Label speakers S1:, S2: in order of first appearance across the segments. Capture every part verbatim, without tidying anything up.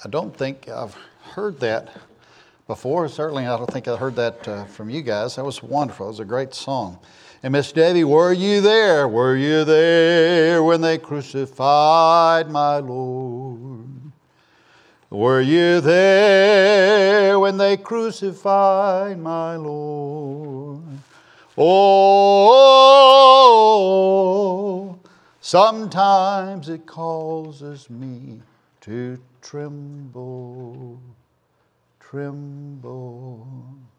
S1: I don't think I've heard that before. Certainly, I don't think I heard that uh, from you guys. That was wonderful. It was a great song. And Miss Debbie, were you there? Were you there when they crucified my Lord? Were you there when they crucified my Lord? Oh, sometimes it causes me to tremble, tremble,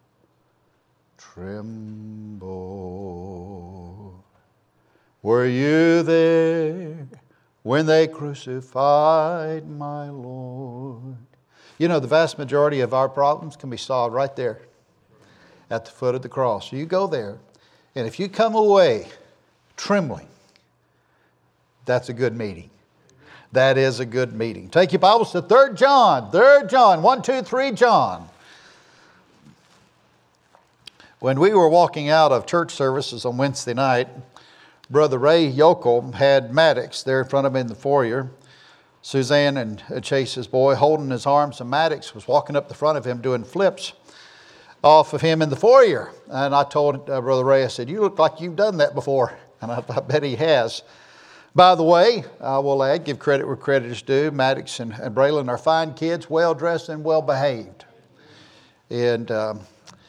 S1: tremble. Were you there when they crucified my Lord? You know, the vast majority of our problems can be solved right there at the foot of the cross. You go there, and if you come away trembling, that's a good meeting. That is a good meeting. Take your Bibles to Third John. Third John. One, two, three, John. When we were walking out of church services on Wednesday night, Brother Ray Yokel had Maddox there in front of him in the foyer. Suzanne and Chase's boy holding his arms, and Maddox was walking up the front of him doing flips off of him in the foyer. And I told uh, Brother Ray, I said, you look like you've done that before. And I, I bet he has. By the way, I will add, give credit where credit is due. Maddox and, and Braylon are fine kids, well-dressed and well-behaved. And um,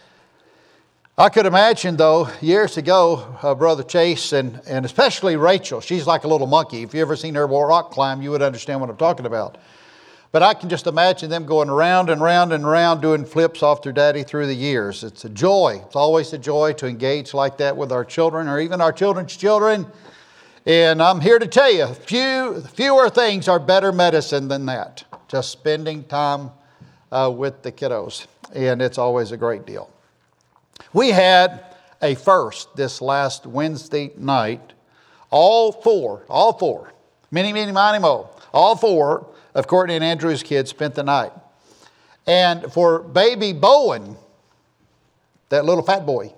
S1: I could imagine, though, years ago, uh, Brother Chase and, and especially Rachel, she's like a little monkey. If you ever seen her rock climb, you would understand what I'm talking about. But I can just imagine them going around and round and round doing flips off their daddy through the years. It's a joy. It's always a joy to engage like that with our children or even our children's children. And I'm here to tell you, few, fewer things are better medicine than that. Just spending time uh, with the kiddos. And it's always a great deal. We had a first this last Wednesday night. All four, all four, many, many, many, mo, all four of Courtney and Andrew's kids spent the night. And for baby Bowen, that little fat boy,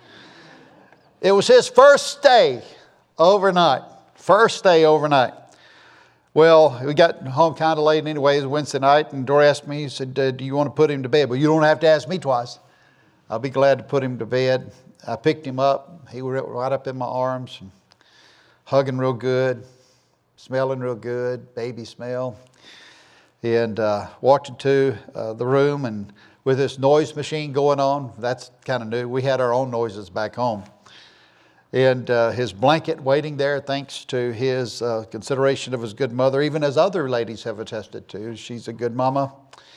S1: it was his first day overnight. First day overnight. Well, we got home kind of late anyways Wednesday night, and Dory asked me, he said, do you want to put him to bed? Well, you don't have to ask me twice. I'll be glad to put him to bed. I picked him up. He was right up in my arms, and hugging real good, smelling real good, baby smell. And uh, walked into uh, the room, and with this noise machine going on, that's kind of new. We had our own noises back home. And uh, his blanket waiting there, thanks to his uh, consideration of his good mother, even as other ladies have attested to. She's a good mama.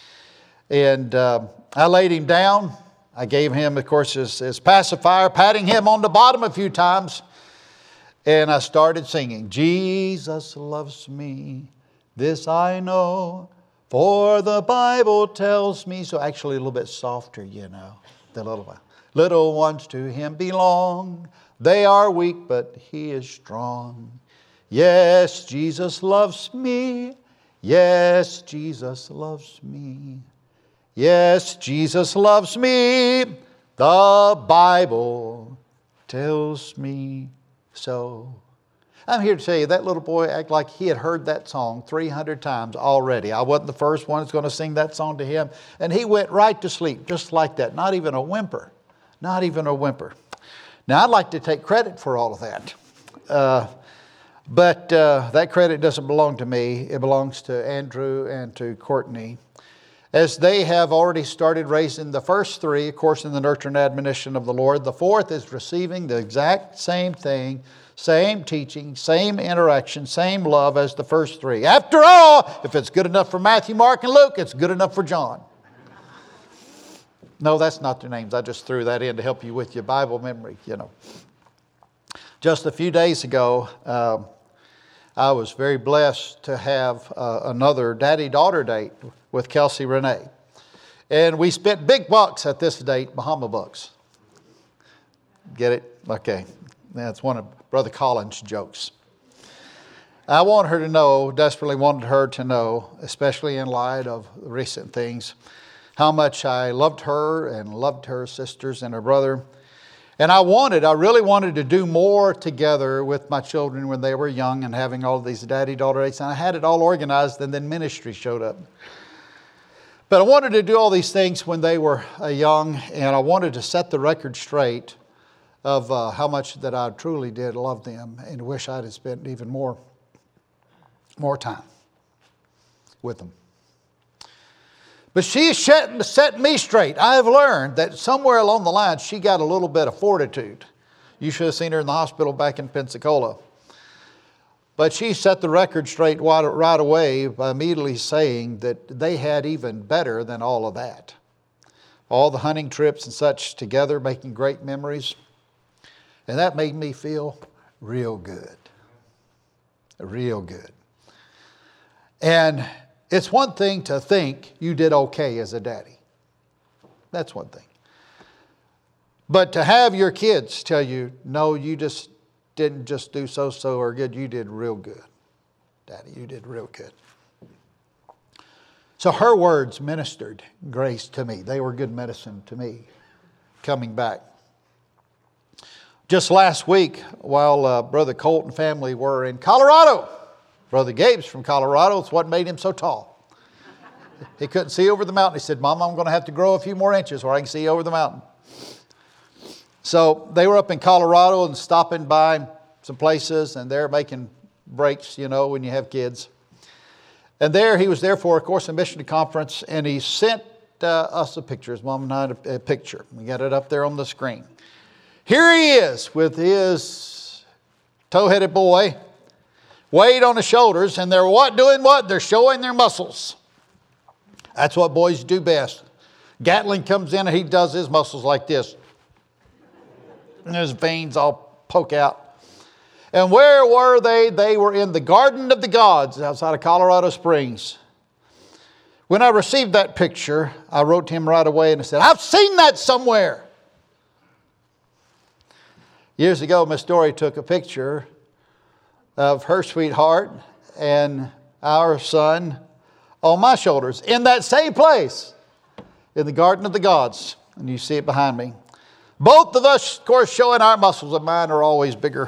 S1: And uh, I laid him down. I gave him, of course, his, his pacifier, patting him on the bottom a few times. And I started singing, Jesus loves me, this I know, for the Bible tells me. So actually a little bit softer, you know, the little one. Little ones to him belong. They are weak, but he is strong. Yes, Jesus loves me. Yes, Jesus loves me. Yes, Jesus loves me. The Bible tells me so. I'm here to tell you, that little boy acted like he had heard that song three hundred times already. I wasn't the first one that's going to sing that song to him. And he went right to sleep, just like that. Not even a whimper. Not even a whimper. Now, I'd like to take credit for all of that. Uh, but uh, that credit doesn't belong to me. It belongs to Andrew and to Courtney, as they have already started raising the first three, of course, in the nurture and admonition of the Lord. The fourth is receiving the exact same thing, same teaching, same interaction, same love as the first three. After all, if it's good enough for Matthew, Mark, and Luke, it's good enough for John. No, that's not their names. I just threw that in to help you with your Bible memory, you know. Just a few days ago, um, I was very blessed to have uh, another daddy-daughter date with Kelsey Renee. And we spent big bucks at this date, Bahama bucks. Get it? Okay. That's one of Brother Collins' jokes. I want her to know, desperately wanted her to know, especially in light of recent things, how much I loved her and loved her sisters and her brother. And I wanted, I really wanted to do more together with my children when they were young and having all these daddy-daughter dates. And I had it all organized, and then ministry showed up. But I wanted to do all these things when they were uh, young, and I wanted to set the record straight of uh, how much that I truly did love them and wish I'd have spent even more, more time with them. But she set, set me straight. I have learned that somewhere along the line she got a little bit of fortitude. You should have seen her in the hospital back in Pensacola. But she set the record straight right away by immediately saying that they had even better than all of that. All the hunting trips and such together, making great memories. And that made me feel real good. Real good. And it's one thing to think you did okay as a daddy. That's one thing. But to have your kids tell you, no, you just didn't just do so-so or good, you did real good. Daddy, you did real good. So her words ministered grace to me. They were good medicine to me coming back. Just last week, while uh, Brother Colt and family were in Colorado, Brother Gabe's from Colorado. It's what made him so tall. He couldn't see over the mountain. He said, Mom, I'm going to have to grow a few more inches where I can see over the mountain. So they were up in Colorado and stopping by some places, and they're making breaks, you know, when you have kids. And there, he was there for, of course, a missionary conference, and he sent uh, us a picture. His mom and I a, a picture. We got it up there on the screen. Here he is with his tow-headed boy, weight on his shoulders, and they're what doing what? They're showing their muscles. That's what boys do best. Gatling comes in and he does his muscles like this. And his veins all poke out. And where were they? They were in the Garden of the Gods outside of Colorado Springs. When I received that picture, I wrote to him right away and I said, I've seen that somewhere. Years ago, Miss Dory took a picture of her sweetheart and our son on my shoulders in that same place in the Garden of the Gods. And you see it behind me. Both of us, of course, showing our muscles, and mine are always bigger.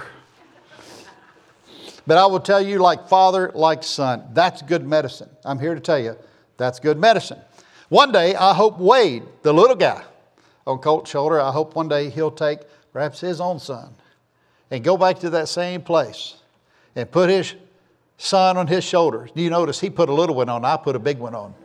S1: But I will tell you, like father, like son, that's good medicine. I'm here to tell you, that's good medicine. One day, I hope Wade, the little guy on Colt's shoulder, I hope one day he'll take perhaps his own son and go back to that same place and put his son on his shoulders. Do you notice he put a little one on, I put a big one on.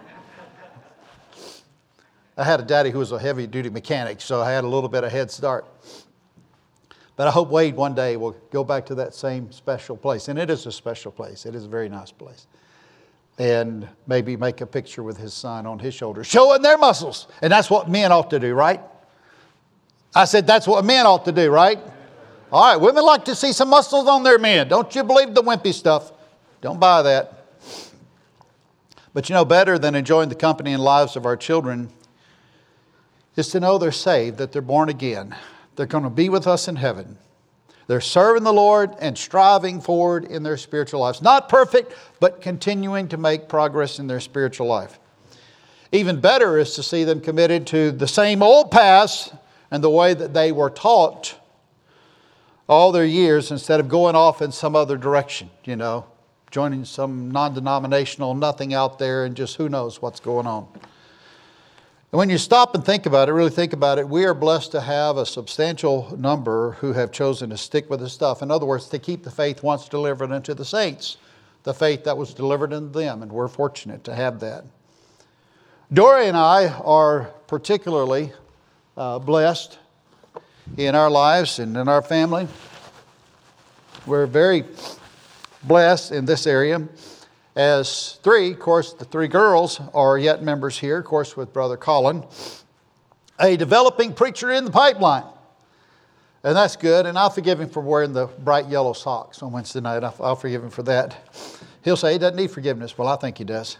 S1: I had a daddy who was a heavy-duty mechanic, so I had a little bit of head start. But I hope Wade one day will go back to that same special place. And it is a special place. It is a very nice place. And maybe make a picture with his son on his shoulders, showing their muscles. And that's what men ought to do, right? I said that's what men ought to do, right? All right, women like to see some muscles on their men. Don't you believe the wimpy stuff. Don't buy that. But you know, better than enjoying the company and lives of our children is to know they're saved, that they're born again. They're going to be with us in heaven. They're serving the Lord and striving forward in their spiritual lives. Not perfect, but continuing to make progress in their spiritual life. Even better is to see them committed to the same old paths and the way that they were taught all their years instead of going off in some other direction, you know, joining some non-denominational nothing out there and just who knows what's going on. And when you stop and think about it, really think about it, we are blessed to have a substantial number who have chosen to stick with this stuff. In other words, to keep the faith once delivered unto the saints, the faith that was delivered unto them, and we're fortunate to have that. Dory and I are particularly uh, blessed in our lives and in our family. We're very blessed in this area. As three, of course, the three girls are yet members here, of course, with Brother Colin, a developing preacher in the pipeline. And that's good, and I'll forgive him for wearing the bright yellow socks on Wednesday night. I'll, I'll forgive him for that. He'll say he doesn't need forgiveness. Well, I think he does.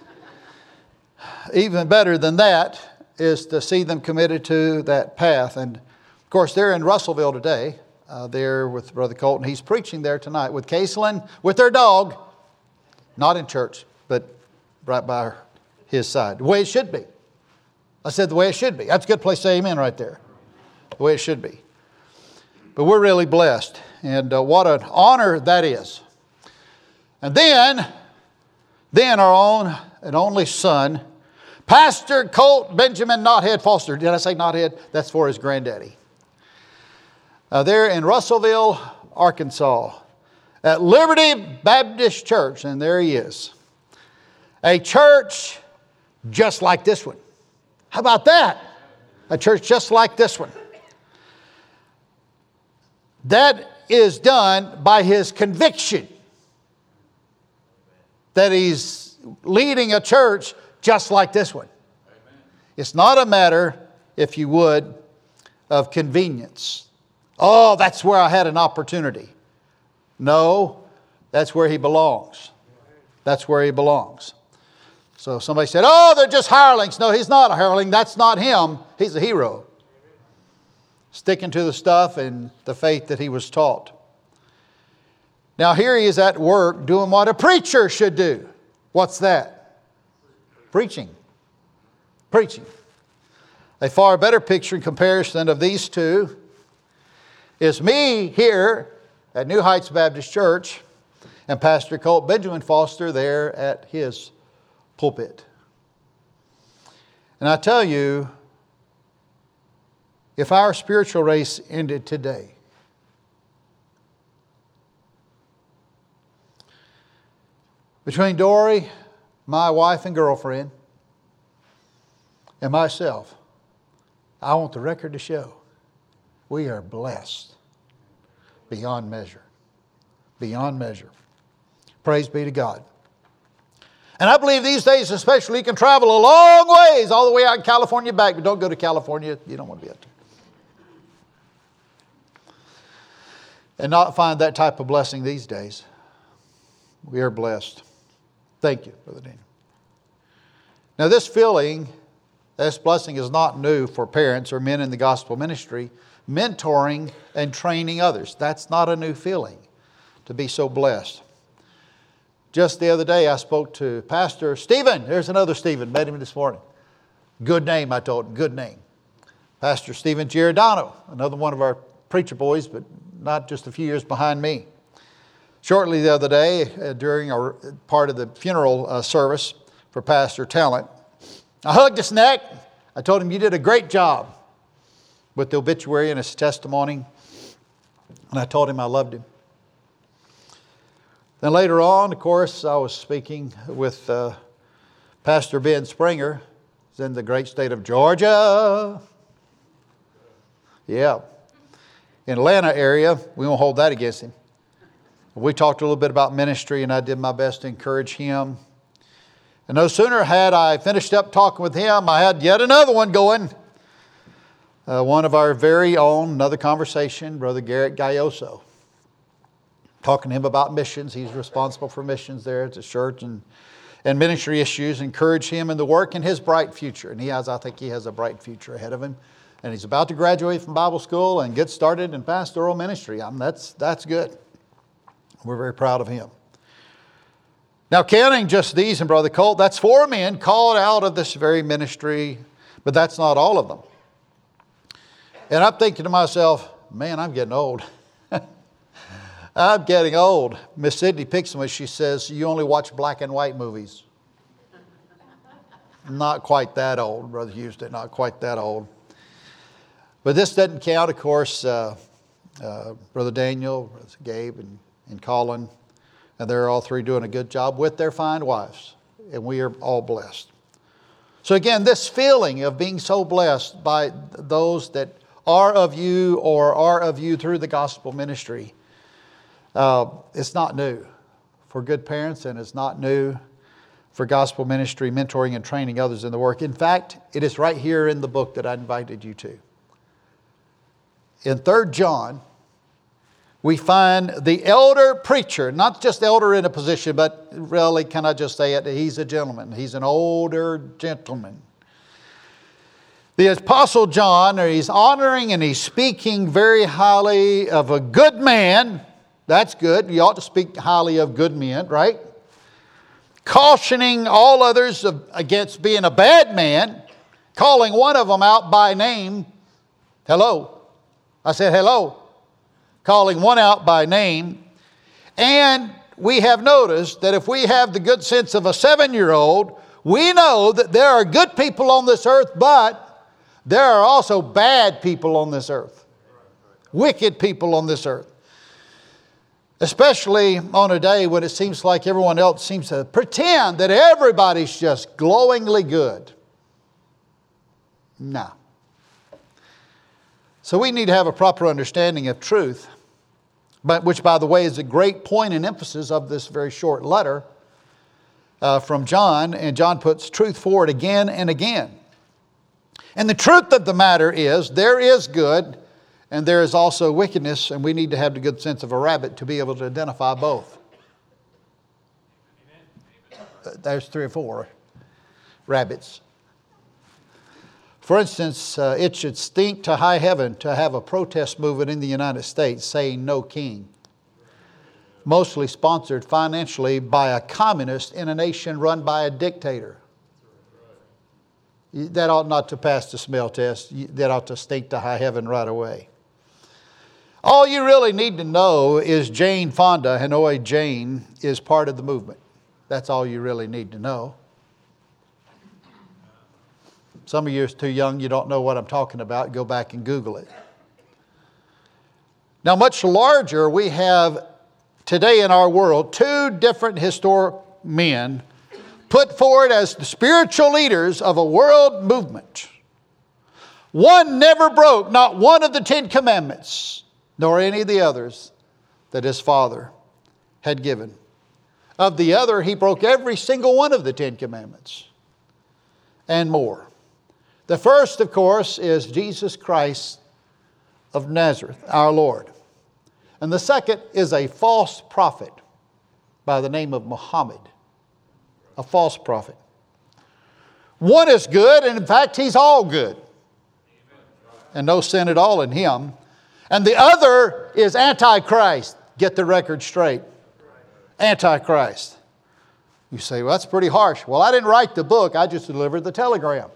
S1: Even better than that is to see them committed to that path. And, of course, they're in Russellville today. Uh, they're with Brother Colton. He's preaching there tonight with Caitlin, with their dog. Not in church, but right by his side. The way it should be. I said the way it should be. That's a good place to say amen right there. The way it should be. But we're really blessed. And uh, what an honor that is. And then, then our own and only son, Pastor Colt Benjamin Knothead Foster. Did I say Knothead? That's for his granddaddy. Uh, there in Russellville, Arkansas, at Liberty Baptist Church, and there he is. A church just like this one. How about that? A church just like this one. That is done by his conviction that he's leading a church just like this one. Amen. It's not a matter, if you would, of convenience. Oh, that's where I had an opportunity. No, that's where he belongs. That's where he belongs. So somebody said, oh, they're just hirelings. No, he's not a hireling. That's not him. He's a hero. Sticking to the stuff and the faith that he was taught. Now here he is at work doing what a preacher should do. What's that? Preaching. Preaching. A far better picture in comparison of these two is me here at New Heights Baptist Church and Pastor Colt Benjamin Foster there at his pulpit. And I tell you, if our spiritual race ended today, between Dory, my wife and girlfriend, and myself, I want the record to show we are blessed beyond measure. Beyond measure. Praise be to God. And I believe these days especially you can travel a long ways all the way out in California back, but don't go to California. You don't want to be out there. And not find that type of blessing these days. We are blessed. Thank you, Brother Daniel. Now this feeling, this blessing is not new for parents or men in the gospel ministry, mentoring and training others. That's not a new feeling to be so blessed. Just the other day I spoke to Pastor Stephen. There's another Stephen. Met him this morning. Good name, I told him. Good name. Pastor Stephen Giordano. Another one of our preacher boys, but not just a few years behind me. Shortly the other day, uh, during our part of the funeral uh, service for Pastor Talent, I hugged his neck. I told him, you did a great job with the obituary and his testimony. And I told him I loved him. Then later on, of course, I was speaking with uh, Pastor Ben Springer. He's in the great state of Georgia. Yeah. In Atlanta area, we won't hold that against him. We talked a little bit about ministry, and I did my best to encourage him. And no sooner had I finished up talking with him, I had yet another one going. Uh, one of our very own, another conversation, Brother Garrett Gayoso. Talking to him about missions. He's responsible for missions there at the church and, and ministry issues. Encourage him in the work and his bright future. And he has, I think he has a bright future ahead of him. And he's about to graduate from Bible school and get started in pastoral ministry. I mean, that's, that's good. We're very proud of him. Now, counting just these and Brother Colt, that's four men called out of this very ministry, but that's not all of them. And I'm thinking to myself, man, I'm getting old. I'm getting old. Miss Sidney picks me. She says, you only watch black and white movies. Not quite that old, Brother Houston, not quite that old. But this doesn't count, of course, uh, uh, Brother Daniel, Brother Gabe, and and Colin, and they're all three doing a good job with their fine wives, and we are all blessed. So again, this feeling of being so blessed by those that are of you or are of you through the gospel ministry, uh, it's not new for good parents, and it's not new for gospel ministry, mentoring and training others in the work. In fact, it is right here in the book that I invited you to. In Third John, we find the elder preacher, not just elder in a position, but really, can I just say it? He's a gentleman. He's an older gentleman. The Apostle John, he's honoring and he's speaking very highly of a good man. That's good. You ought to speak highly of good men, right? Cautioning all others against being a bad man, calling one of them out by name. Hello. I said hello. Calling one out by name. And we have noticed that if we have the good sense of a seven-year-old, we know that there are good people on this earth, but there are also bad people on this earth. Wicked people on this earth. Especially on a day when it seems like everyone else seems to pretend that everybody's just glowingly good. No. So we need to have a proper understanding of truth, but which, by the way, is a great point and emphasis of this very short letter uh, from John. And John puts truth forward again and again. And the truth of the matter is, there is good and there is also wickedness, and we need to have the good sense of a rabbit to be able to identify both. Amen. There's three or four rabbits. For instance, uh, it should stink to high heaven to have a protest movement in the United States saying no king. Mostly sponsored financially by a communist in a nation run by a dictator. That ought not to pass the smell test. That ought to stink to high heaven right away. All you really need to know is Jane Fonda, Hanoi Jane, is part of the movement. That's all you really need to know. Some of you are too young, you don't know what I'm talking about. Go back and Google it. Now, much larger, we have today in our world two different historic men put forward as the spiritual leaders of a world movement. One never broke not one of the Ten Commandments, nor any of the others that his father had given. Of the other, he broke every single one of the Ten Commandments and more. The first, of course, is Jesus Christ of Nazareth, our Lord. And the second is a false prophet by the name of Muhammad, a false prophet. One is good, and in fact, he's all good, and no sin at all in him. And the other is Antichrist. Get the record straight. Antichrist. You say, well, that's pretty harsh. Well, I didn't write the book. I just delivered the telegram.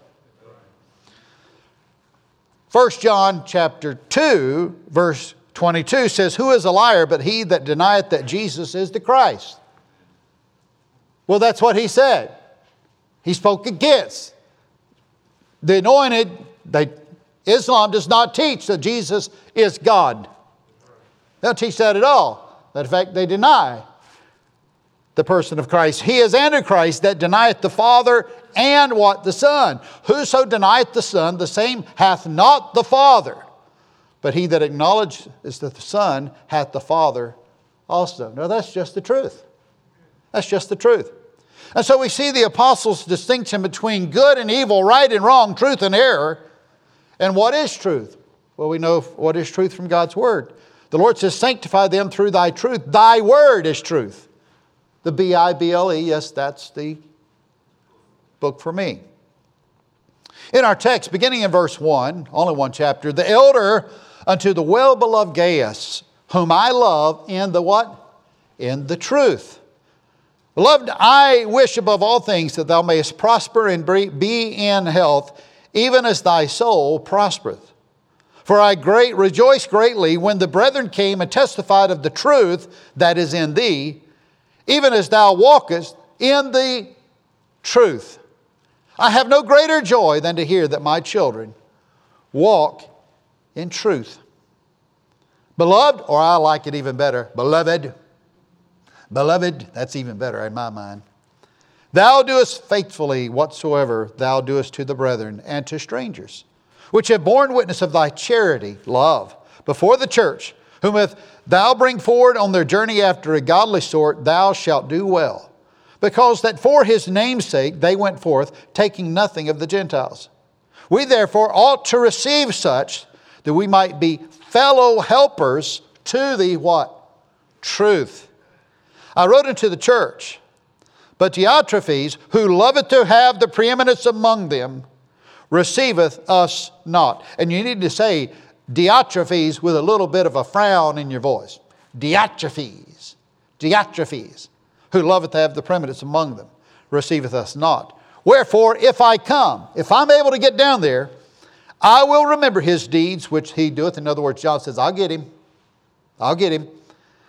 S1: First John chapter two, verse twenty-two says, who is a liar but he that denieth that Jesus is the Christ? Well, that's what he said. He spoke against the anointed. They Islam does not teach that Jesus is God. They don't teach that at all. In fact, they deny the person of Christ. He is Antichrist that denieth the Father and what? The Son. Whoso denieth the Son, the same hath not the Father. But he that acknowledges that the Son hath the Father also. Now that's just the truth. That's just the truth. And so we see the apostles' distinction between good and evil, right and wrong, truth and error. And what is truth? Well, we know what is truth from God's Word. The Lord says, sanctify them through thy truth. Thy Word is truth. The B I B L E, yes, that's the book for me. In our text, beginning in verse one, only one chapter, the elder unto the well-beloved Gaius, whom I love in the what? In the truth. Beloved, I wish above all things that thou mayest prosper and be in health, even as thy soul prospereth. For I great rejoice greatly when the brethren came and testified of the truth that is in thee, even as thou walkest in the truth. I have no greater joy than to hear that my children walk in truth. Beloved, or I like it even better, beloved. Beloved, that's even better in my mind. Thou doest faithfully whatsoever thou doest to the brethren and to strangers, which have borne witness of thy charity, love, before the church, whom if thou bring forward on their journey after a godly sort, thou shalt do well. Because that for his name's sake they went forth, taking nothing of the Gentiles. We therefore ought to receive such, that we might be fellow helpers to the what? Truth. I wrote unto the church, but Diotrephes, who loveth to have the preeminence among them, receiveth us not. And you need to say Diotrephes with a little bit of a frown in your voice. Diotrephes. Diotrephes, who loveth to have the preeminence among them, receiveth us not. Wherefore, if I come, if I'm able to get down there, I will remember his deeds which he doeth. In other words, John says, I'll get him. I'll get him.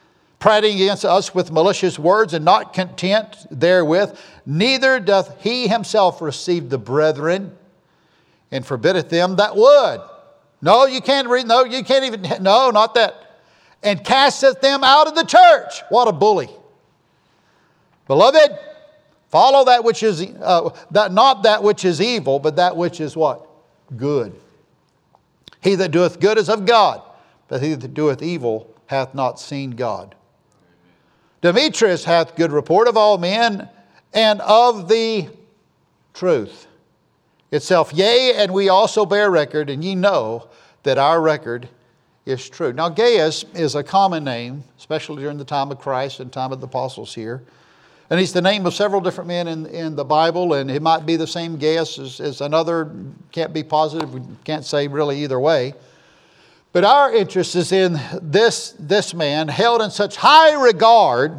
S1: prating against us with malicious words, and not content therewith, neither doth he himself receive the brethren, and forbiddeth them that would. No, you can't read, no, you can't even, no, not that. And casteth them out of the church. What a bully. Beloved, follow that which is, uh, that not that which is evil, but that which is what? Good. He that doeth good is of God, but he that doeth evil hath not seen God. Demetrius hath good report of all men, and of the truth itself. Yea, and we also bear record, and ye know that our record is true. Now, Gaius is a common name, especially during the time of Christ and time of the apostles here. And he's the name of several different men in, in the Bible, and it might be the same Gaius as, as another. Can't be positive. We can't say really either way. But our interest is in this, this man held in such high regard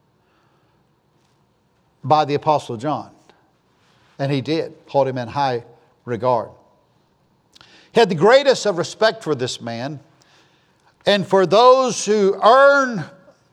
S1: by the Apostle John. And he did hold him in high regard. He had the greatest of respect for this man. And for those who earn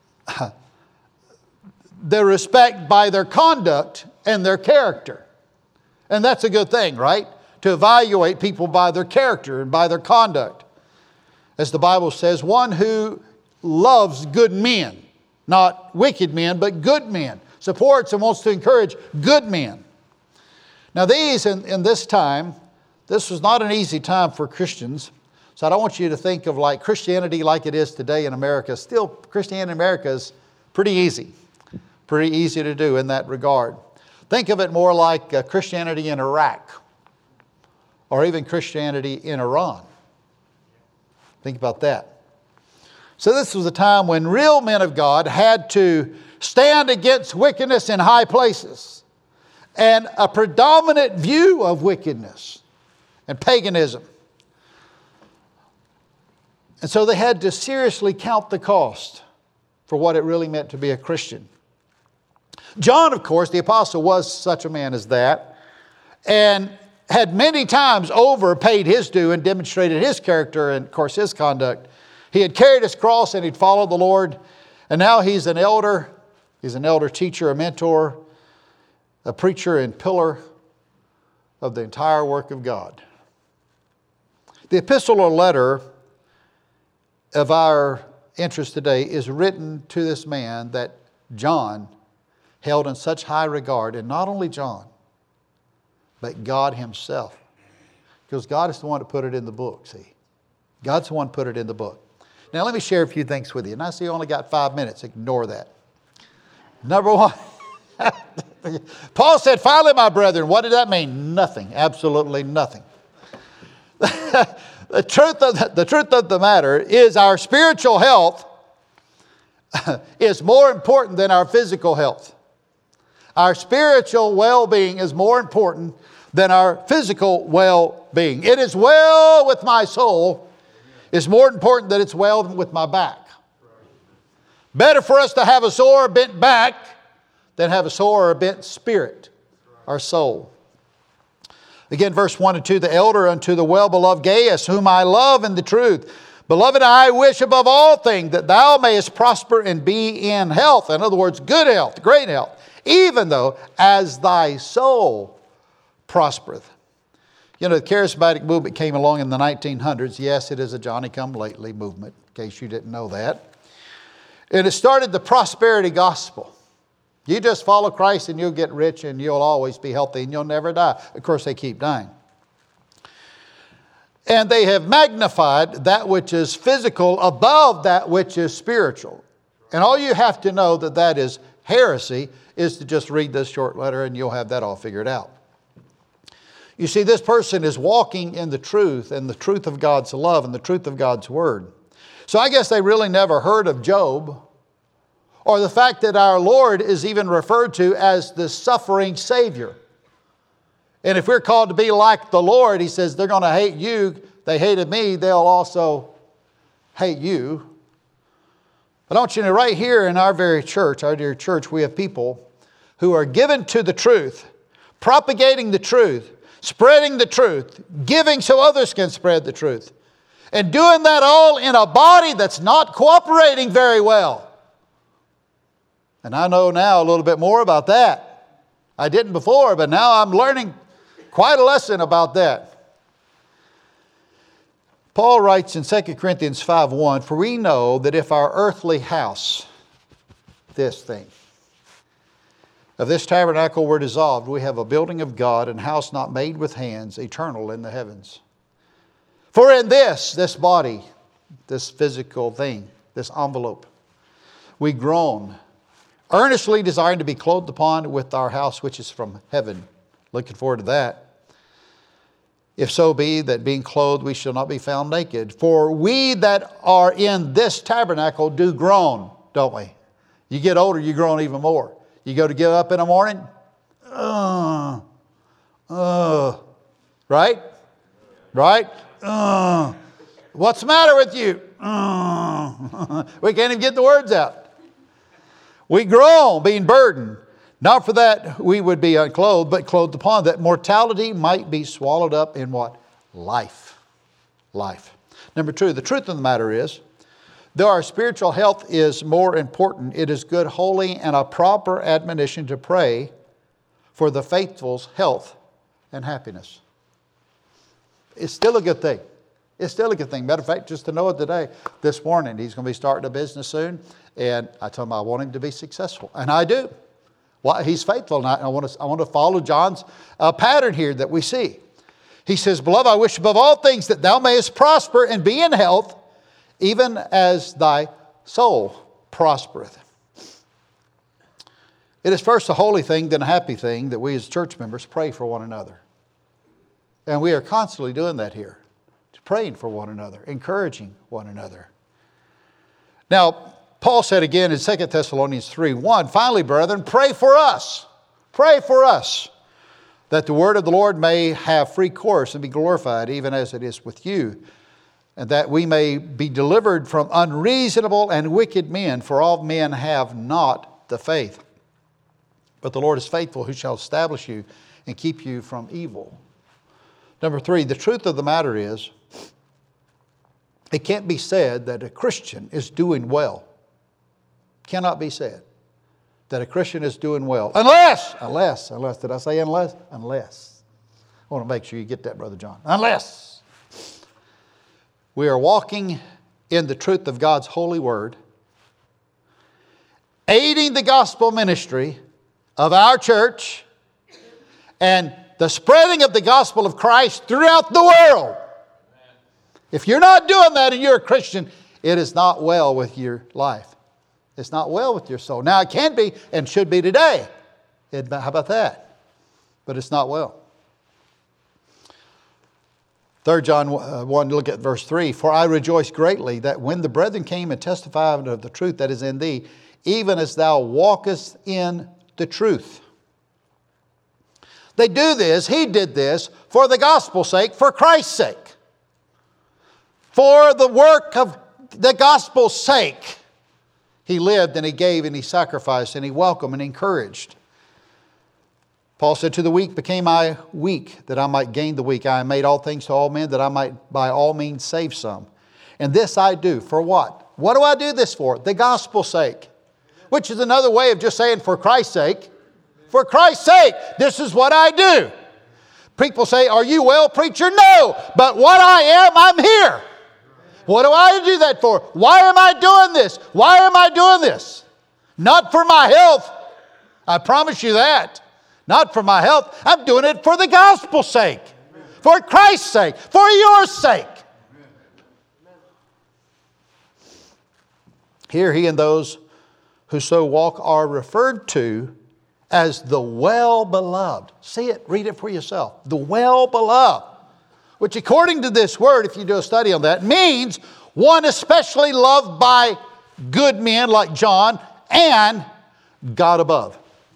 S1: their respect by their conduct and their character. And that's a good thing, right? To evaluate people by their character and by their conduct. As the Bible says, one who loves good men, not wicked men, but good men. Supports and wants to encourage good men. Now these, in, in this time, this was not an easy time for Christians. So I don't want you to think of like Christianity like it is today in America. Still, Christianity in America is pretty easy. Pretty easy to do in that regard. Think of it more like uh, Christianity in Iraq. Or even Christianity in Iran. Think about that. So this was a time when real men of God had to stand against wickedness in high places. And a predominant view of wickedness and paganism. And so they had to seriously count the cost for what it really meant to be a Christian. John, of course, the apostle, was such a man as that. And had many times over paid his due and demonstrated his character and, of course, his conduct. He had carried his cross and he'd followed the Lord. And now he's an elder. He's an elder teacher, a mentor, a preacher and pillar of the entire work of God. The epistle or letter of our interest today is written to this man that John held in such high regard. And not only John, but God himself. Because God is the one that put it in the book, see. God's the one who put it in the book. Now let me share a few things with you. And I see you only got five minutes. Ignore that. Number one. Paul said, finally, my brethren. What did that mean? Nothing. Absolutely nothing. The truth of the, the truth of the matter is our spiritual health is more important than our physical health. Our spiritual well-being is more important than our physical well-being. It is well with my soul. It's more important that it's well with my back. Better for us to have a sore or bent back than have a sore or bent spirit, our soul. Again, verse one and two, the elder unto the well-beloved Gaius, whom I love in the truth. Beloved, I wish above all things that thou mayest prosper and be in health. In other words, good health, great health. Even though as thy soul prospereth. You know, the charismatic movement came along in the nineteen hundreds. Yes, it is a Johnny-come-lately movement, in case you didn't know that. And it started the prosperity gospel. You just follow Christ and you'll get rich and you'll always be healthy and you'll never die. Of course, they keep dying. And they have magnified that which is physical above that which is spiritual. And all you have to know that that is heresy is to just read this short letter and you'll have that all figured out. You see, this person is walking in the truth and the truth of God's love and the truth of God's word. So I guess they really never heard of Job or the fact that our Lord is even referred to as the suffering Savior. And if we're called to be like the Lord, he says, they're going to hate you. They hated me. They'll also hate you. But I want you to know, right here in our very church, our dear church, we have people who are given to the truth, propagating the truth, spreading the truth, giving so others can spread the truth. And doing that all in a body that's not cooperating very well. And I know now a little bit more about that. I didn't before, but now I'm learning quite a lesson about that. Paul writes in Second Corinthians five one, for we know that if our earthly house, this thing, of this tabernacle were dissolved, we have a building of God, and house not made with hands, eternal in the heavens. For in this, this body, this physical thing, this envelope, we groan, earnestly desiring to be clothed upon with our house which is from heaven. Looking forward to that. If so be that being clothed we shall not be found naked. For we that are in this tabernacle do groan, don't we? You get older, you groan even more. You go to get up in the morning, uh, uh, right? Right? Uh, what's the matter with you? Uh, we can't even get the words out. We groan, being burdened. Not for that we would be unclothed, but clothed upon, that mortality might be swallowed up in what? Life. Life. Number two, the truth of the matter is, though our spiritual health is more important, it is good, holy, and a proper admonition to pray for the faithful's health and happiness. It's still a good thing. It's still a good thing. Matter of fact, just to know it today, this morning, he's going to be starting a business soon, and I told him I want him to be successful, and I do. Well, he's faithful, and I, I, want to, I want to follow John's uh, pattern here that we see. He says, beloved, I wish above all things that thou mayest prosper and be in health, even as thy soul prospereth. It is first a holy thing, then a happy thing, that we as church members pray for one another. And we are constantly doing that here, praying for one another, encouraging one another. Now, Paul said again in Second Thessalonians three one, finally, brethren, pray for us. Pray for us, that the word of the Lord may have free course and be glorified, even as it is with you, and that we may be delivered from unreasonable and wicked men, for all men have not the faith. But the Lord is faithful, who shall establish you and keep you from evil. Number three, the truth of the matter is, it can't be said that a Christian is doing well. Cannot be said that a Christian is doing well. Unless, unless, unless, did I say unless? Unless. I want to make sure you get that, Brother John. Unless we are walking in the truth of God's holy word, aiding the gospel ministry of our church, and the spreading of the gospel of Christ throughout the world. If you're not doing that and you're a Christian, it is not well with your life. It's not well with your soul. Now, it can be and should be today. It, how about that? But it's not well. Third John one, look at verse three. For I rejoice greatly that when the brethren came and testified of the truth that is in thee, even as thou walkest in the truth. They do this, he did this, for the gospel's sake, for Christ's sake. For the work of the gospel's sake. He lived and he gave and he sacrificed and he welcomed and encouraged. Paul said, to the weak became I weak, that I might gain the weak. I made all things to all men, that I might by all means save some. And this I do, for what? What do I do this for? The gospel's sake. Which is another way of just saying, for Christ's sake. For Christ's sake, this is what I do. People say, are you well, preacher? No, but what I am, I'm here. What do I do that for? Why am I doing this? Why am I doing this? Not for my health. I promise you that. Not for my health. I'm doing it for the gospel's sake. For Christ's sake. For your sake. Here he and those who so walk are referred to as the well-beloved. See it, read it for yourself. The well-beloved. Which according to this word, if you do a study on that, means one especially loved by good men like John and God above.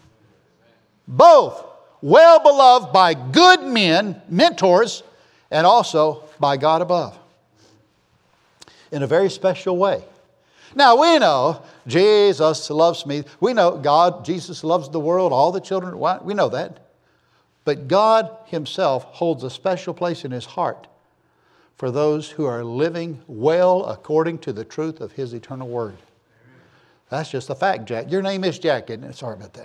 S1: Both well-beloved by good men, mentors, and also by God above. In a very special way. Now we know Jesus loves me. We know God, Jesus loves the world, all the children. We know that. But God himself holds a special place in his heart for those who are living well according to the truth of his eternal word. That's just a fact, Jack. Your name is Jack, isn't it? Sorry about that.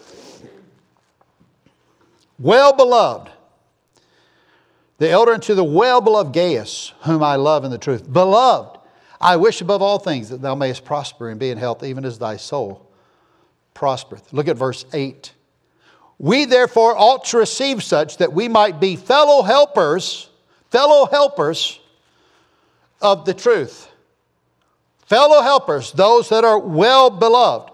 S1: Well-beloved. The elder unto the well-beloved Gaius, whom I love in the truth. Beloved, I wish above all things that thou mayest prosper and be in health, even as thy soul prospereth. Look at verse eight. We therefore ought to receive such that we might be fellow helpers, fellow helpers of the truth. Fellow helpers, those that are well-beloved.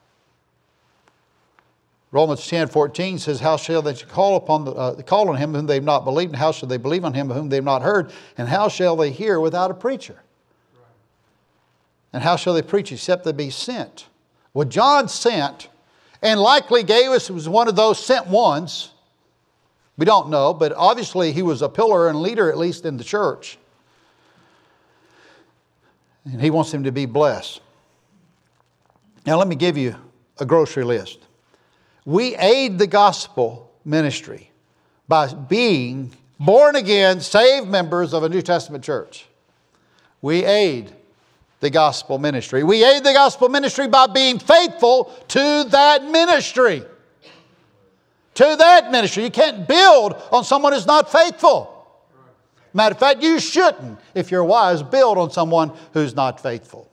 S1: Romans ten fourteen says, how shall they call upon the, uh, call on him whom they've not believed? And how shall they believe on him whom they've not heard? And how shall they hear without a preacher? And how shall they preach except they be sent? Well, John sent, and likely Gaius was one of those sent ones. We don't know, but obviously he was a pillar and leader, at least in the church. And he wants them to be blessed. Now let me give you a grocery list. We aid the gospel ministry by being born again, saved members of a New Testament church. We aid the gospel ministry. We aid the gospel ministry by being faithful to that ministry. To that ministry. You can't build on someone who's not faithful. Matter of fact, you shouldn't, if you're wise, build on someone who's not faithful.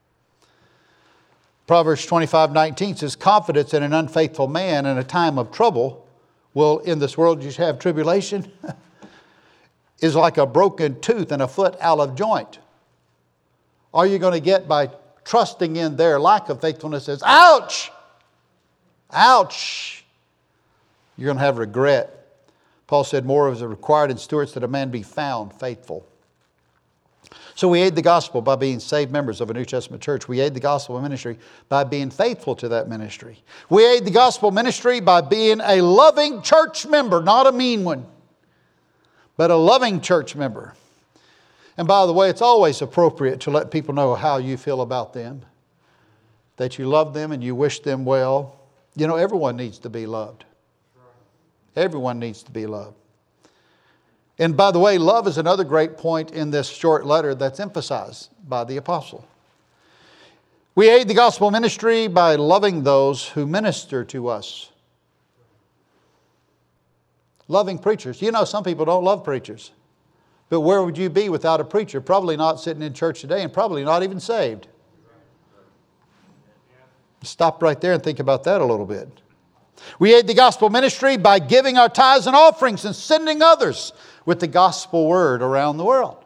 S1: Proverbs twenty-five nineteen says, confidence in an unfaithful man in a time of trouble will, in this world you have tribulation, is like a broken tooth and a foot out of joint. All you're going to get by trusting in their lack of faithfulness is, ouch! Ouch! You're going to have regret. Paul said, more is required in stewards that a man be found faithful. So we aid the gospel by being saved members of a New Testament church. We aid the gospel ministry by being faithful to that ministry. We aid the gospel ministry by being a loving church member, not a mean one, but a loving church member. And by the way, it's always appropriate to let people know how you feel about them, that you love them and you wish them well. You know, everyone needs to be loved. Everyone needs to be loved. And by the way, love is another great point in this short letter that's emphasized by the apostle. We aid the gospel ministry by loving those who minister to us. Loving preachers. You know, some people don't love preachers. But where would you be without a preacher? Probably not sitting in church today and probably not even saved. Stop right there and think about that a little bit. We aid the gospel ministry by giving our tithes and offerings and sending others with the gospel word around the world.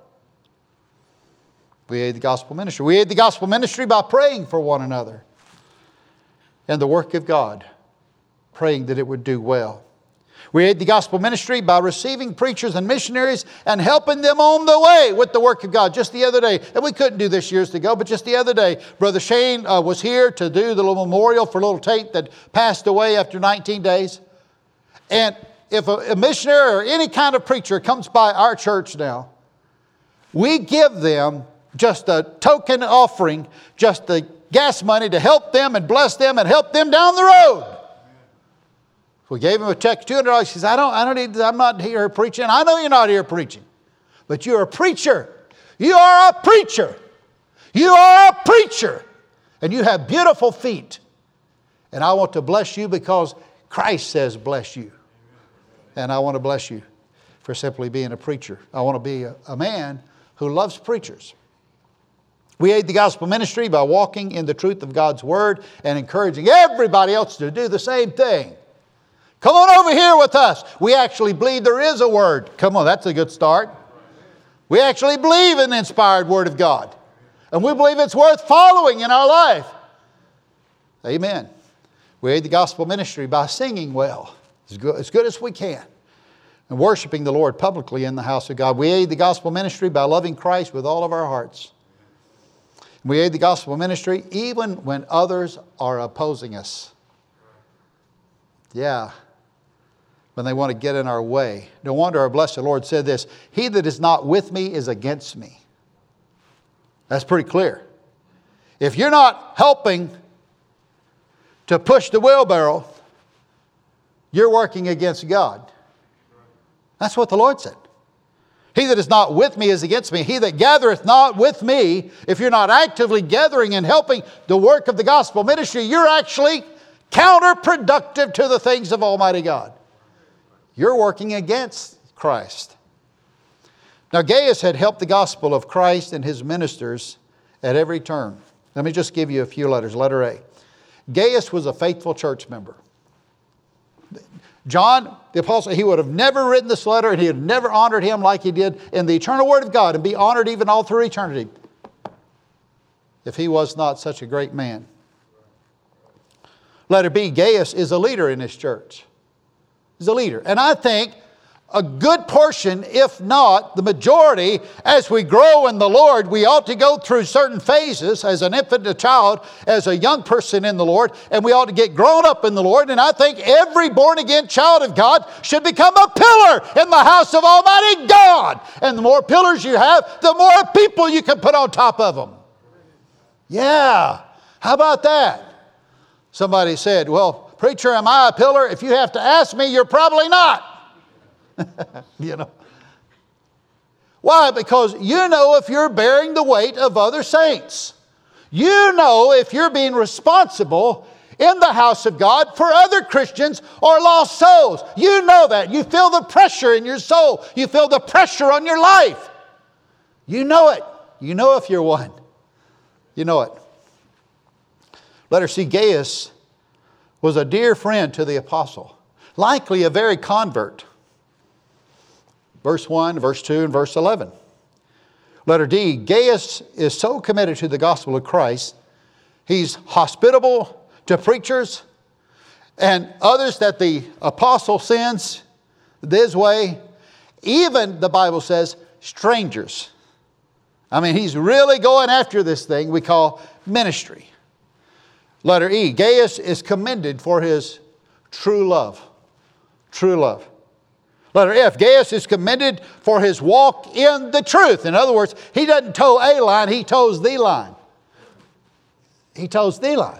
S1: We aid the gospel ministry. We aid the gospel ministry by praying for one another and the work of God, praying that it would do well. We aid the gospel ministry by receiving preachers and missionaries and helping them on the way with the work of God. Just the other day, and we couldn't do this years ago, but just the other day, Brother Shane uh, was here to do the little memorial for little Tate that passed away after nineteen days. And if a, a missionary or any kind of preacher comes by our church now, we give them just a token offering, just the gas money to help them and bless them and help them down the road. We gave him a check, two hundred dollars. He says, I don't, I don't need, I'm not here preaching. I know you're not here preaching, but you're a preacher. You are a preacher. You are a preacher. And you have beautiful feet. And I want to bless you because Christ says bless you. And I want to bless you for simply being a preacher. I want to be a, a man who loves preachers. We aid the gospel ministry by walking in the truth of God's word and encouraging everybody else to do the same thing. Come on over here with us. We actually believe there is a word. Come on, that's a good start. We actually believe in the inspired word of God. And we believe it's worth following in our life. Amen. We aid the gospel ministry by singing well, as good, as good as we can, and worshiping the Lord publicly in the house of God. We aid the gospel ministry by loving Christ with all of our hearts. We aid the gospel ministry even when others are opposing us. Yeah. When they want to get in our way. No wonder our blessed Lord said this, he that is not with me is against me. That's pretty clear. If you're not helping to push the wheelbarrow, you're working against God. That's what the Lord said. He that is not with me is against me. He that gathereth not with me, if you're not actively gathering and helping the work of the gospel ministry, you're actually counterproductive to the things of Almighty God. You're working against Christ. Now, Gaius had helped the gospel of Christ and his ministers at every turn. Let me just give you a few letters. Letter A. Gaius was a faithful church member. John, the apostle, he would have never written this letter and he would have never honored him like he did in the eternal word of God and be honored even all through eternity if he was not such a great man. Letter B, Gaius is a leader in his church. He's a leader. And I think a good portion, if not the majority, as we grow in the Lord, we ought to go through certain phases as an infant, a child, as a young person in the Lord, and we ought to get grown up in the Lord. And I think every born-again child of God should become a pillar in the house of Almighty God. And the more pillars you have, the more people you can put on top of them. Yeah, how about that? Somebody said, well, preacher, am I a pillar? If you have to ask me, you're probably not. You know. Why? Because you know if you're bearing the weight of other saints. You know if you're being responsible in the house of God for other Christians or lost souls. You know that. You feel the pressure in your soul. You feel the pressure on your life. You know it. You know if you're one. You know it. Letter C, Gaius was a dear friend to the apostle. Likely a very convert. Verse one, verse two, and verse eleven. Letter D, Gaius is so committed to the gospel of Christ, he's hospitable to preachers and others that the apostle sends this way. Even, the Bible says, strangers. I mean, he's really going after this thing we call ministry. Letter E, Gaius is commended for his true love. True love. Letter F, Gaius is commended for his walk in the truth. In other words, he doesn't toe a line, he toes the line. He toes the line.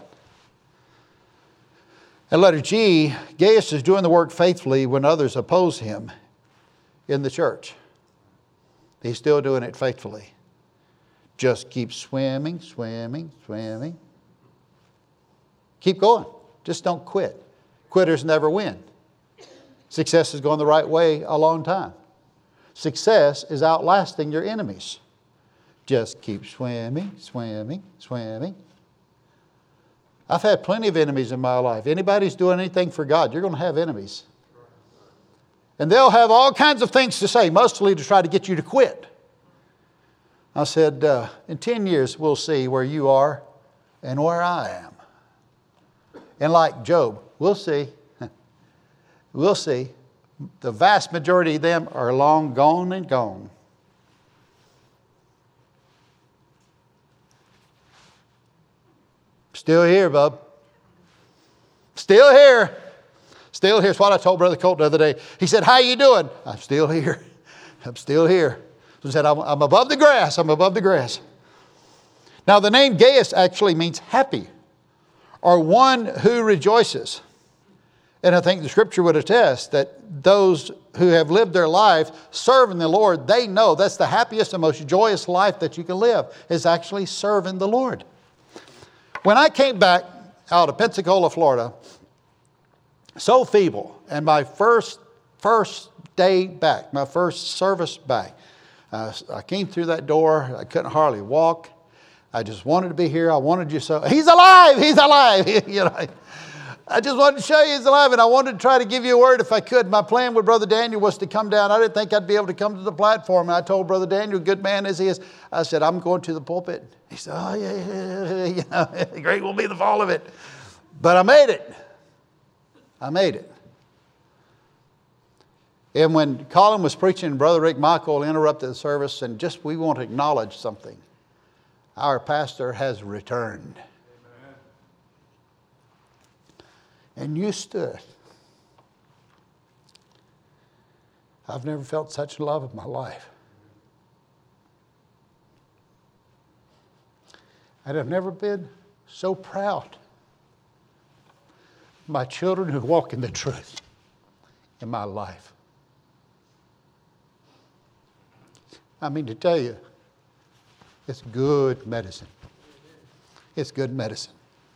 S1: And letter G, Gaius is doing the work faithfully when others oppose him in the church. He's still doing it faithfully. Just keep swimming, swimming, swimming. Keep going. Just don't quit. Quitters never win. Success is going the right way a long time. Success is outlasting your enemies. Just keep swimming, swimming, swimming. I've had plenty of enemies in my life. Anybody's doing anything for God, you're going to have enemies. And they'll have all kinds of things to say, mostly to try to get you to quit. I said, uh, in ten years, we'll see where you are and where I am. And like Job, we'll see. We'll see. The vast majority of them are long gone and gone. Still here, bub. Still here. Still here. It's what I told Brother Colt the other day. He said, how you doing? I'm still here. I'm still here. He said, I'm, I'm above the grass. I'm above the grass. Now, the name Gaius actually means happy, or one who rejoices. And I think the Scripture would attest that those who have lived their life serving the Lord, they know that's the happiest and most joyous life that you can live, is actually serving the Lord. When I came back out of Pensacola, Florida, so feeble, and my first, first day back, my first service back, uh, I came through that door, I couldn't hardly walk. I just wanted to be here. I wanted you so. He's alive! He's alive! You know, I just wanted to show you he's alive, and I wanted to try to give you a word if I could. My plan with Brother Daniel was to come down. I didn't think I'd be able to come to the platform. And I told Brother Daniel, good man as he is, I said, I'm going to the pulpit. He said, oh, yeah, yeah, yeah, you know, great will be the fall of it. But I made it. I made it. And when Colin was preaching, Brother Rick Michael interrupted the service, and just we want to acknowledge something. Our pastor has returned. And you stood. I've never felt such love in my life. And I've never been so proud of my children who walk in the truth in my life. I mean to tell you, it's good medicine. It's good medicine.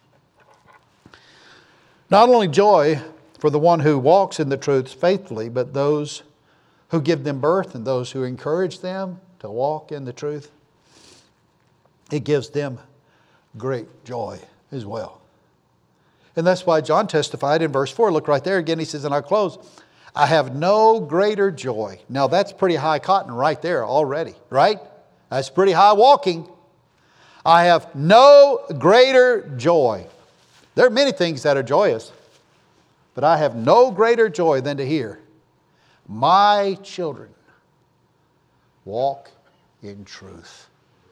S1: Not only joy for the one who walks in the truths faithfully, but those who give them birth and those who encourage them to walk in the truth. It gives them great joy as well. And that's why John testified in verse four. Look right there again. He says, and I'll close. I have no greater joy. Now that's pretty high cotton right there already, right? That's pretty high walking. I have no greater joy. There are many things that are joyous, but I have no greater joy than to hear my children walk in truth.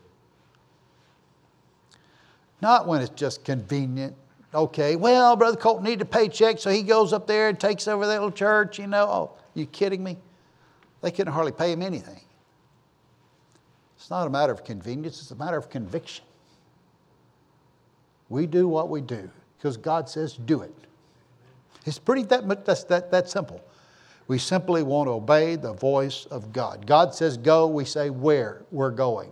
S1: Not when it's just convenient. Okay, well, Brother Colton needed a paycheck, so he goes up there and takes over that little church, you know. Oh, you kidding me? They couldn't hardly pay him anything. It's not a matter of convenience, it's a matter of conviction. We do what we do because God says do it. It's pretty that, that's, that, that simple. We simply want to obey the voice of God. God says go, we say where we're going.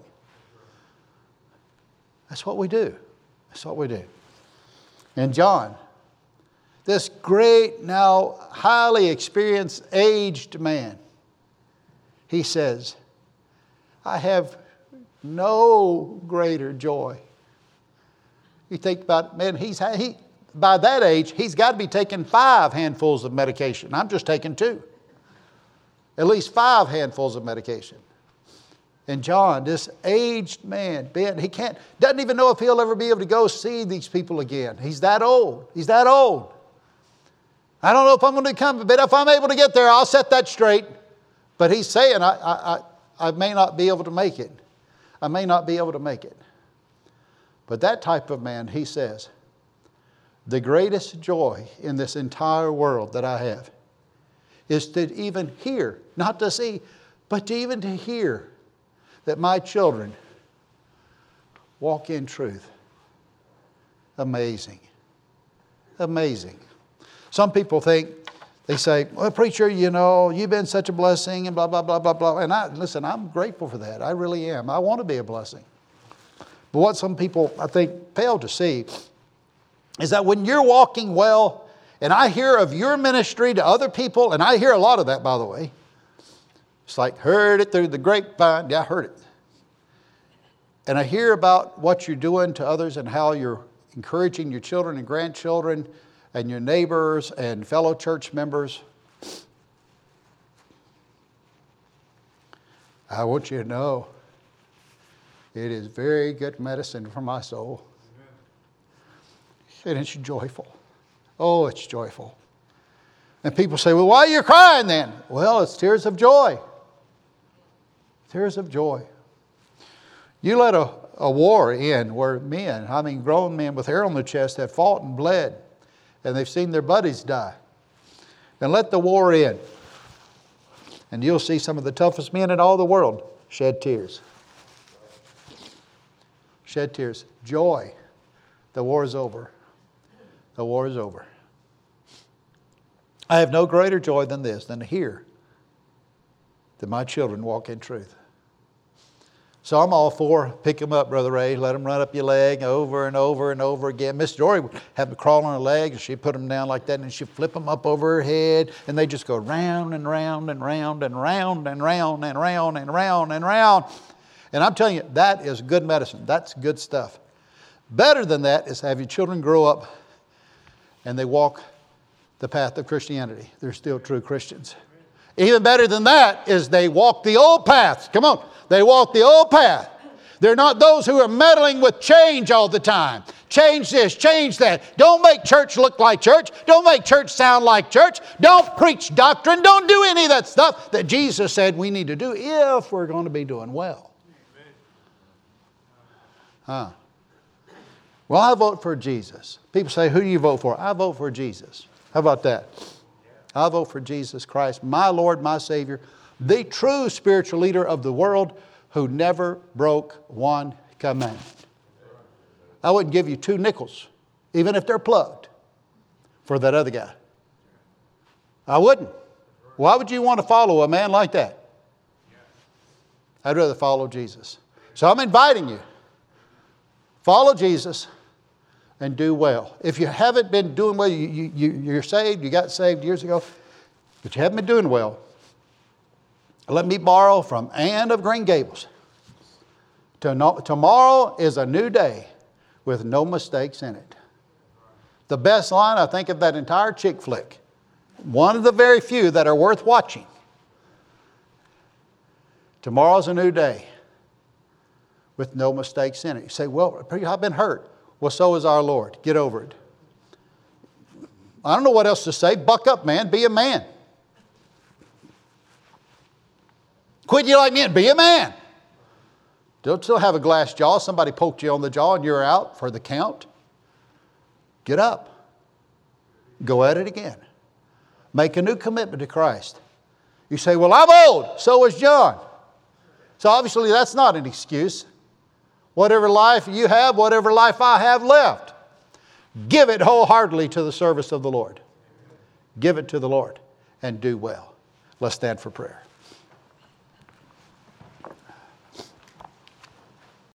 S1: That's what we do. That's what we do. And John, this great, now highly experienced, aged man, he says, I have no greater joy. You think about, man, he's he by that age, he's got to be taking five handfuls of medication. I'm just taking two. At least five handfuls of medication. And John, this aged man, Ben, he can't, doesn't even know if he'll ever be able to go see these people again. He's that old. He's that old. I don't know if I'm going to come, but if I'm able to get there, I'll set that straight. But he's saying, I, I, I, I may not be able to make it. I may not be able to make it. But that type of man, he says, the greatest joy in this entire world that I have is to even hear, not to see, but to even to hear that my children walk in truth. Amazing. Amazing. Some people think, they say, well, preacher, you know, you've been such a blessing and blah, blah, blah, blah, blah. And I, listen, I'm grateful for that. I really am. I want to be a blessing. But what some people, I think, fail to see is that when you're walking well, and I hear of your ministry to other people, and I hear a lot of that, by the way. It's like, heard it through the grapevine. Yeah, I heard it. And I hear about what you're doing to others and how you're encouraging your children and grandchildren and your neighbors and fellow church members. I want you to know it is very good medicine for my soul. And it's joyful. Oh, it's joyful. And people say, well, why are you crying then? Well, it's tears of joy. Tears of joy. You let a, a war in where men, I mean grown men with hair on their chest have fought and bled. And they've seen their buddies die. And let the war in. And you'll see some of the toughest men in all the world shed tears. Shed tears. Joy. The war is over. The war is over. I have no greater joy than this, than to hear that my children walk in truth. So I'm all for pick them up, Brother Ray. Let them run up your leg over and over and over again. Miss Dory would have them crawl on her legs, and she'd put them down like that, and she'd flip them up over her head, and they just go round and round and round and round and round and round and round and round. And I'm telling you, that is good medicine. That's good stuff. Better than that is have your children grow up and they walk the path of Christianity. They're still true Christians. Even better than that is they walk the old paths. Come on. They walk the old path. They're not those who are meddling with change all the time. Change this, change that. Don't make church look like church. Don't make church sound like church. Don't preach doctrine. Don't do any of that stuff that Jesus said we need to do if we're going to be doing well. Huh. Well, I vote for Jesus. People say, who do you vote for? I vote for Jesus. How about that? I vote for Jesus Christ, my Lord, my Savior, the true spiritual leader of the world who never broke one commandment. I wouldn't give you two nickels, even if they're plugged, for that other guy. I wouldn't. Why would you want to follow a man like that? I'd rather follow Jesus. So I'm inviting you. Follow Jesus and do well. If you haven't been doing well, you, you, you, you're saved, you got saved years ago, but you haven't been doing well, let me borrow from Anne of Green Gables. Tomorrow is a new day with no mistakes in it. The best line, I think, of that entire chick flick. One of the very few that are worth watching. Tomorrow's a new day with no mistakes in it. You say, well, I've been hurt. Well, so is our Lord. Get over it. I don't know what else to say. Buck up, man. Be a man. Quit you like me and be a man. Don't still have a glass jaw. Somebody poked you on the jaw and you're out for the count. Get up. Go at it again. Make a new commitment to Christ. You say, well, I'm old. So is John. So obviously that's not an excuse. Whatever life you have, whatever life I have left, give it wholeheartedly to the service of the Lord. Give it to the Lord and do well. Let's stand for prayer.